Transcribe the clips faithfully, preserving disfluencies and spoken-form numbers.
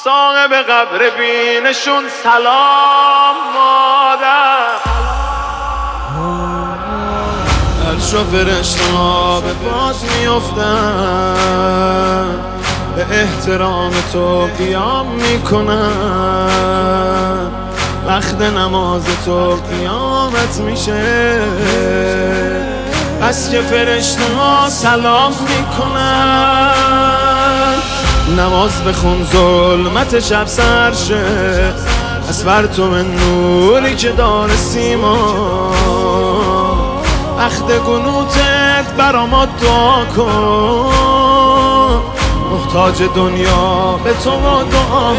صاحب قبر بینشون سلام مادر. عرش و فرشته ها به پات میافتن، به احترام تو قیام میکنن. وقت نماز تو قیامت میشه، پس که فرشته ها سلام میکنن. نماز بخون ظلمت شب سر شه، از بر تو من نوری که داره سیما. وقت قنوتت برا ما دعا کن، محتاج دنیا به تو ما دعا.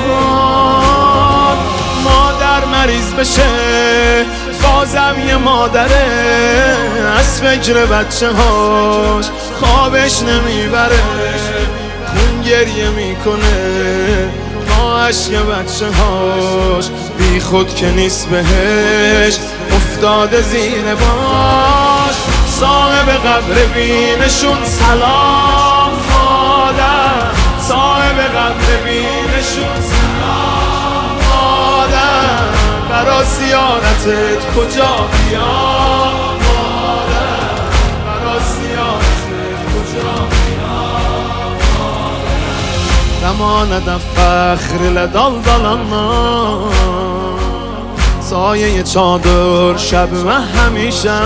مادر مریض بشه بازم یه مادره، از فکر بچه هاش خوابش نمیبره. خون گریه میکنه با عشق بچه هاش، بی خود که نیست بهش افتاده زیر باش. صاحب قبر بینشون سلام مادر، صاحب قبر بینشون سلام مادر. برا زیارتت کجا بیام مادر، برا زیارتت کجا بیام مادر. نماند فخر لدال دلنا، سایه çadır şeb ve همیشه.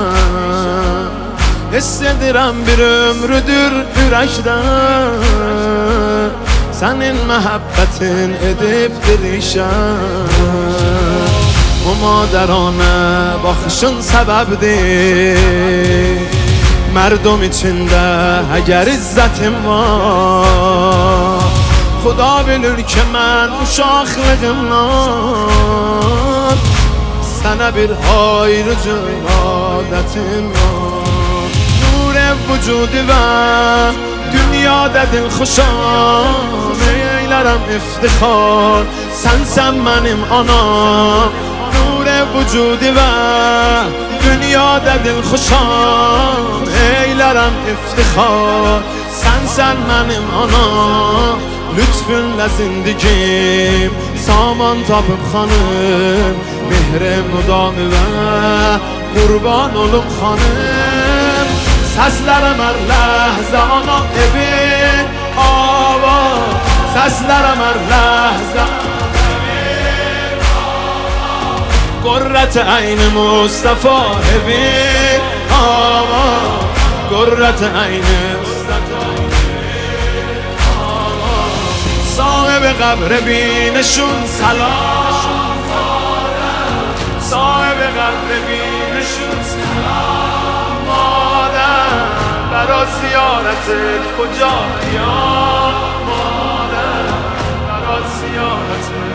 Hissediren bir ömrüdür yürekten, senin محبتin edip dirişen. Bu مادرانه bakışın sebepdir, merdum içinde eğer izzetim var. Xuda bilir ki mən uşaqlığımdan sənə bir ayrıcı adətim var. Nur vücudu və dünyada dil xoşam, eylərəm iftixar sənsən mənim anam. Nur vücudu və dünyada dil xoşam, eylərəm iftixar sənsən mənim anam. Lütfünlə zindigim saman tapıb xanım, mehre mudamı və qurban olum xanım. Səslərəm hər ləhzə ana evin avar, səslərəm hər ləhzə evin avar. Qurrət əyni Mustafa evin avar, qurrət əyni Mustafa. صاحب قبر بینشون سلام مادر، صاحب قبر بینشون سلام مادر. برا زیارتت کجا بیام مادر، برا زیارتت